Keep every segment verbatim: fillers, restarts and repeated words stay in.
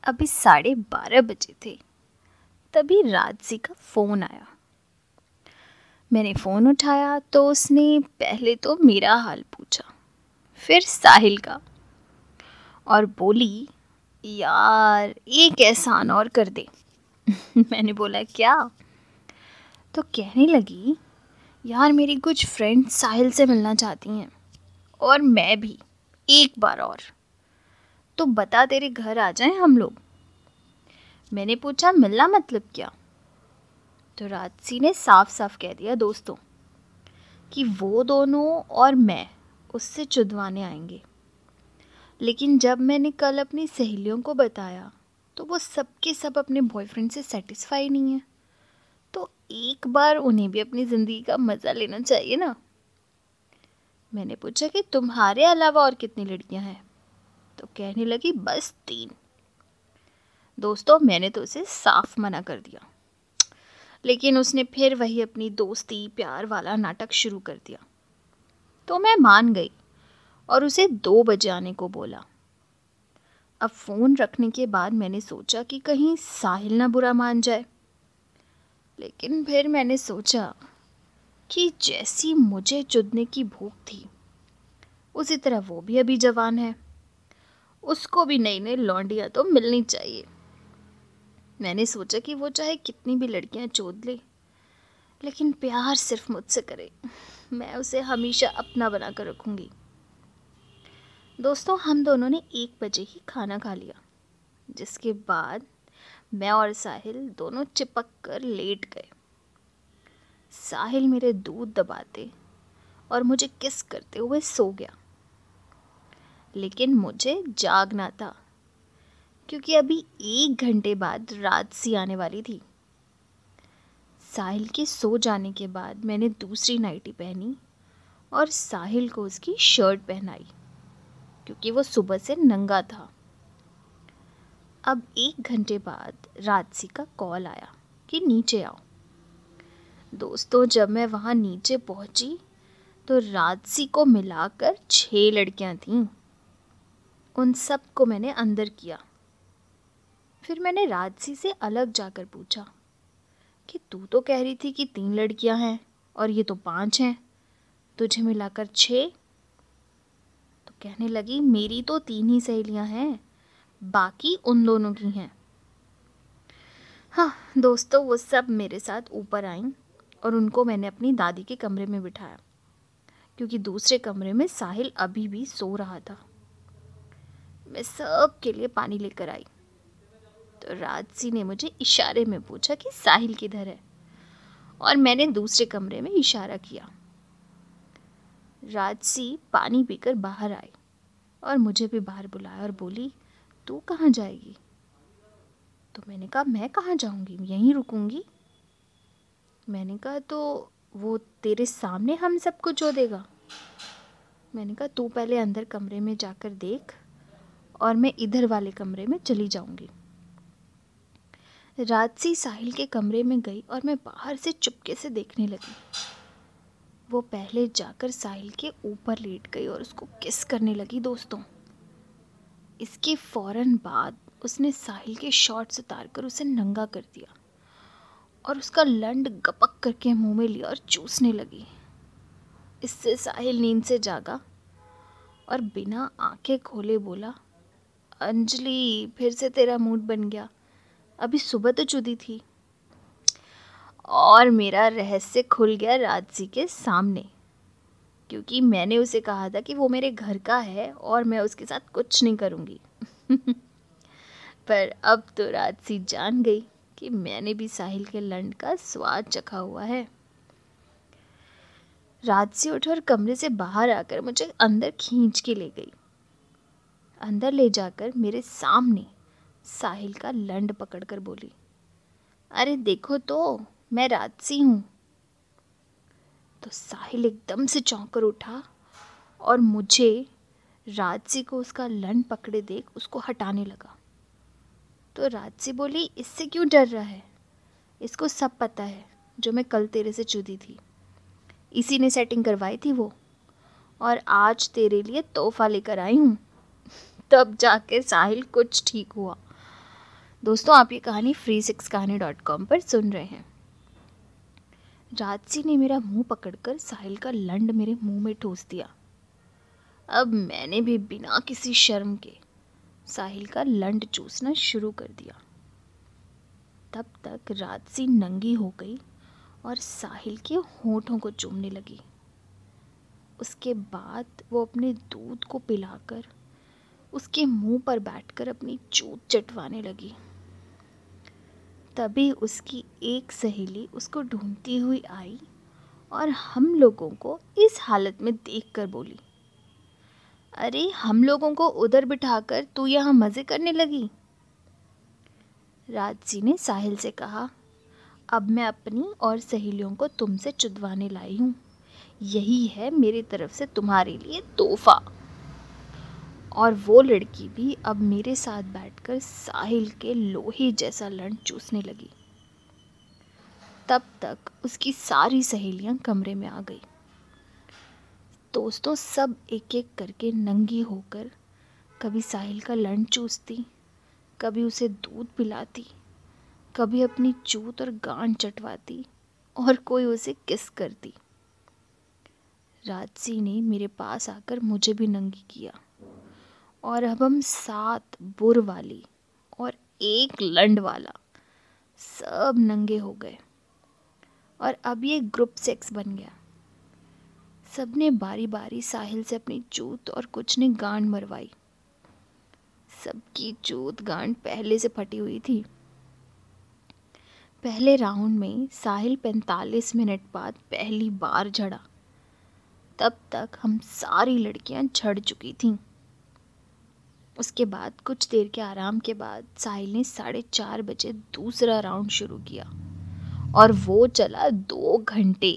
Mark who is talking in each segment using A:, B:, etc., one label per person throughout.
A: अभी साढ़े बारह बजे थे, तभी राजसी का फ़ोन आया। मैंने फ़ोन उठाया तो उसने पहले तो मेरा हाल पूछा, फिर साहिल का, और बोली, यार एक एहसान और कर दे। मैंने बोला, क्या? तो कहने लगी, यार मेरी कुछ फ्रेंड्स साहिल से मिलना चाहती हैं, और मैं भी, एक बार और। तो बता, तेरे घर आ जाएं हम लोग। मैंने पूछा, मिलना मतलब क्या? तो राजसी ने साफ साफ कह दिया दोस्तों कि वो दोनों और मैं उससे चुदवाने आएंगे। लेकिन जब मैंने कल अपनी सहेलियों को बताया तो वो सब के सब अपने बॉयफ्रेंड से सेटिस्फाई नहीं है, तो एक बार उन्हें भी अपनी ज़िंदगी का मज़ा लेना चाहिए ना। मैंने पूछा कि तुम्हारे अलावा और कितनी लड़कियां हैं? तो कहने लगी, बस तीन। दोस्तों, मैंने तो उसे साफ मना कर दिया, लेकिन उसने फिर वही अपनी दोस्ती प्यार वाला नाटक शुरू कर दिया। तो मैं मान गई और उसे दो बजे आने को बोला। अब फ़ोन रखने के बाद मैंने सोचा कि कहीं साहिल ना बुरा मान जाए, लेकिन फिर मैंने सोचा कि जैसी मुझे चुदने की भूख थी उसी तरह वो भी अभी जवान है, उसको भी नई नई लौंडियाँ तो मिलनी चाहिए। मैंने सोचा कि वो चाहे कितनी भी लड़कियां चोद ले, लेकिन प्यार सिर्फ मुझसे करे, मैं उसे हमेशा अपना बना कर रखूँगी। दोस्तों, हम दोनों ने एक बजे ही खाना खा लिया, जिसके बाद मैं और साहिल दोनों चिपक कर लेट गए। साहिल मेरे दूध दबाते और मुझे किस करते हुए सो गया, लेकिन मुझे जागना था क्योंकि अभी एक घंटे बाद राजसी आने वाली थी। साहिल के सो जाने के बाद मैंने दूसरी नाइटी पहनी और साहिल को उसकी शर्ट पहनाई क्योंकि वो सुबह से नंगा था। अब एक घंटे बाद राजसी का कॉल आया कि नीचे आओ। दोस्तों, जब मैं वहाँ नीचे पहुँची तो राजसी को मिलाकर छः लड़कियाँ थीं। उन सब को मैंने अंदर किया। फिर मैंने राजसी से अलग जाकर पूछा कि तू तो कह रही थी कि तीन लड़कियां हैं और ये तो पांच हैं, तुझे मिलाकर छः? तो कहने लगी, मेरी तो तीन ही सहेलियां हैं, बाकी उन दोनों की हैं। हाँ दोस्तों, वो सब मेरे साथ ऊपर आईं और उनको मैंने अपनी दादी के कमरे में बिठाया क्योंकि दूसरे कमरे में साहिल अभी भी सो रहा था। मैं सब के लिए पानी लेकर आई तो राजसी ने मुझे इशारे में पूछा कि साहिल किधर है, और मैंने दूसरे कमरे में इशारा किया। राजसी पानी पीकर बाहर आई और मुझे भी बाहर बुलाया और बोली, तू कहाँ जाएगी? तो मैंने कहा, मैं कहाँ जाऊँगी, यहीं रुकूँगी। मैंने कहा, तो वो तेरे सामने हम सबको जो देगा? मैंने कहा, तू पहले अंदर कमरे में जाकर देख और मैं इधर वाले कमरे में चली जाऊँगी। राजसी साहिल के कमरे में गई और मैं बाहर से चुपके से देखने लगी। वो पहले जाकर साहिल के ऊपर लेट गई और उसको किस करने लगी। दोस्तों, इसके फौरन बाद उसने साहिल के शॉर्ट्स उतारकर उसे नंगा कर दिया और उसका लंड गपक करके मुंह में लिया और चूसने लगी। इससे साहिल नींद से जागा और बिना आंखें खोले बोला, अंजलि, फिर से तेरा मूड बन गया, अभी सुबह तो चुदी थी। और मेरा रहस्य खुल गया राजसी के सामने, क्योंकि मैंने उसे कहा था कि वो मेरे घर का है और मैं उसके साथ कुछ नहीं करूँगी। पर अब तो राजसी जान गई कि मैंने भी साहिल के लंड का स्वाद चखा हुआ है। राजसी उठकर कमरे से बाहर आकर मुझे अंदर खींच के ले गई। अंदर ले जाकर मेरे सामने साहिल का लंड पकड़कर बोली, अरे देखो तो, मैं राजसी हूँ। तो साहिल एकदम से चौंक कर उठा और मुझे राजसी को उसका लंड पकड़े देख उसको हटाने लगा। तो राजसी बोली, इससे क्यों डर रहा है? इसको सब पता है जो मैं कल तेरे से चुदी थी, इसी ने सेटिंग करवाई थी वो, और आज तेरे लिए तोहफा लेकर आई हूँ। तब जाके साहिल कुछ ठीक हुआ दोस्तों, आप ये कहानी फ्री सिक्स कहानी डॉट कॉम पर सुन रहे हैं। राजसी ने मेरा मुंह पकड़कर साहिल का लंड मेरे मुंह में ठूस दिया। अब मैंने भी बिना किसी शर्म के साहिल का लंड चूसना शुरू कर दिया। तब तक राजसी नंगी हो गई और साहिल के होठों को चूमने लगी। उसके बाद वो अपने दूध को पिलाकर उसके मुंह पर बैठकर अपनी चोट चटवाने लगी। तभी उसकी एक सहेली उसको ढूंढती हुई आई और हम लोगों को इस हालत में देखकर बोली, अरे हम लोगों को उधर बिठाकर तू यहाँ मज़े करने लगी। राजसी ने साहिल से कहा, अब मैं अपनी और सहेलियों को तुमसे चुदवाने लाई हूँ। यही है मेरी तरफ से तुम्हारे लिए तोहफा। और वो लड़की भी अब मेरे साथ बैठकर साहिल के लोहे जैसा लंड चूसने लगी। तब तक उसकी सारी सहेलियां कमरे में आ गई। दोस्तों, सब एक एक करके नंगी होकर कभी साहिल का लंड चूसती, कभी उसे दूध पिलाती, कभी अपनी चूत और गांड चटवाती और कोई उसे किस करती। राजसी ने मेरे पास आकर मुझे भी नंगी किया और अब हम सात बुर वाली और एक लंड वाला सब नंगे हो गए और अब ये ग्रुप सेक्स बन गया। सबने बारी बारी साहिल से अपनी चूत और कुछ ने गांड मरवाई। सबकी चूत गांड पहले से फटी हुई थी। पहले राउंड में साहिल पैंतालीस मिनट बाद पहली बार झड़ा। तब तक हम सारी लड़कियां झड़ चुकी थीं। उसके बाद कुछ देर के आराम के बाद साहिल ने साढ़े चार बजे दूसरा राउंड शुरू किया और वो चला दो घंटे।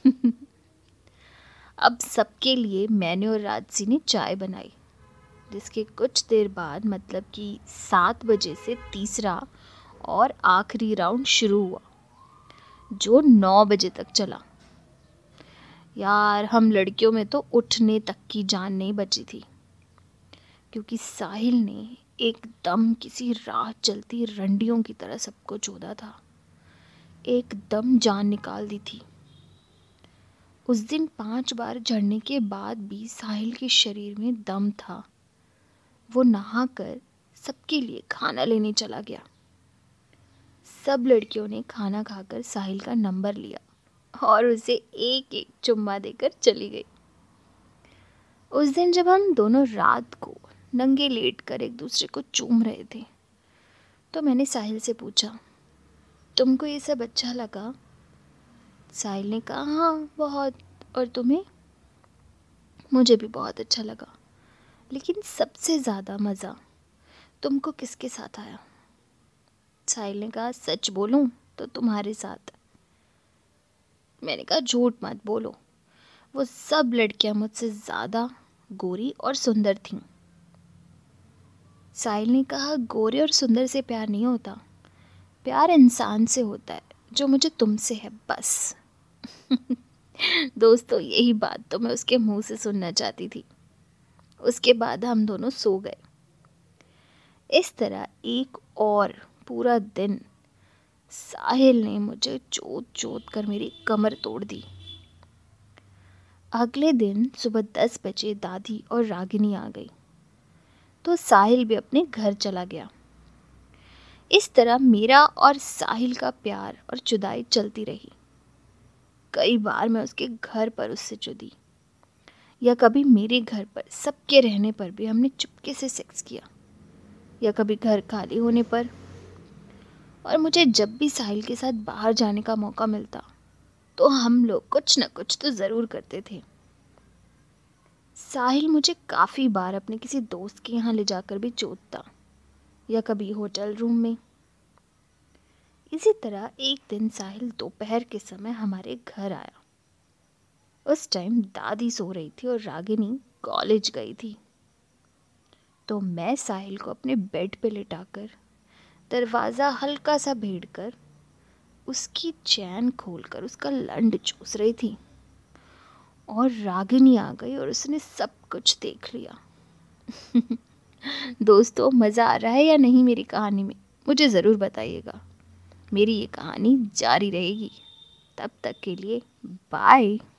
A: अब सबके लिए मैंने और राजसी ने चाय बनाई, जिसके कुछ देर बाद मतलब कि सात बजे से तीसरा और आखिरी राउंड शुरू हुआ, जो नौ बजे तक चला। यार, हम लड़कियों में तो उठने तक की जान नहीं बची थी, क्योंकि साहिल ने एकदम किसी राह चलती रंडियों की तरह सबको चोदा था। एकदम जान निकाल दी थी। उस दिन पांच बार झड़ने के बाद भी साहिल के शरीर में दम था। वो नहाकर सबके लिए खाना लेने चला गया। सब लड़कियों ने खाना खाकर साहिल का नंबर लिया और उसे एक एक चुम्मा देकर चली गई। उस दिन जब हम दोनों रात को नंगे लेट कर एक दूसरे को चूम रहे थे, तो मैंने साहिल से पूछा, तुमको ये सब अच्छा लगा? साहिल ने कहा, हाँ बहुत। और तुम्हें? मुझे भी बहुत अच्छा लगा, लेकिन सबसे ज़्यादा मज़ा तुमको किसके साथ आया? साहिल ने कहा, सच बोलूं तो तुम्हारे साथ। मैंने कहा, झूठ मत बोलो, वो सब लड़कियां मुझसे ज़्यादा गोरी और सुंदर थीं। साहिल ने कहा, गोरे और सुंदर से प्यार नहीं होता, प्यार इंसान से होता है, जो मुझे तुमसे है, बस। दोस्तों, यही बात तो मैं उसके मुंह से सुनना चाहती थी। उसके बाद हम दोनों सो गए। इस तरह एक और पूरा दिन साहिल ने मुझे चोट चोट कर मेरी कमर तोड़ दी। अगले दिन सुबह दस बजे दादी और रागिनी आ गई, तो साहिल भी अपने घर चला गया। इस तरह मेरा और साहिल का प्यार और जुदाई चलती रही। कई बार मैं उसके घर पर उससे जुदी, या कभी मेरे घर पर सबके रहने पर भी हमने चुपके से सेक्स किया, या कभी घर खाली होने पर। और मुझे जब भी साहिल के साथ बाहर जाने का मौका मिलता, तो हम लोग कुछ न कुछ तो ज़रूर करते थे। साहिल मुझे काफ़ी बार अपने किसी दोस्त के यहाँ ले जाकर भी चोदता, या कभी होटल रूम में। इसी तरह एक दिन साहिल दोपहर के समय हमारे घर आया। उस टाइम दादी सो रही थी और रागिनी कॉलेज गई थी। तो मैं साहिल को अपने बेड पे लिटाकर दरवाज़ा हल्का सा भेड़कर उसकी चैन खोलकर उसका लंड चूस रही थी, और रागिनी आ गई और उसने सब कुछ देख लिया। दोस्तों, मज़ा आ रहा है या नहीं मेरी कहानी में? मुझे ज़रूर बताइएगा। मेरी ये कहानी जारी रहेगी। तब तक के लिए बाय।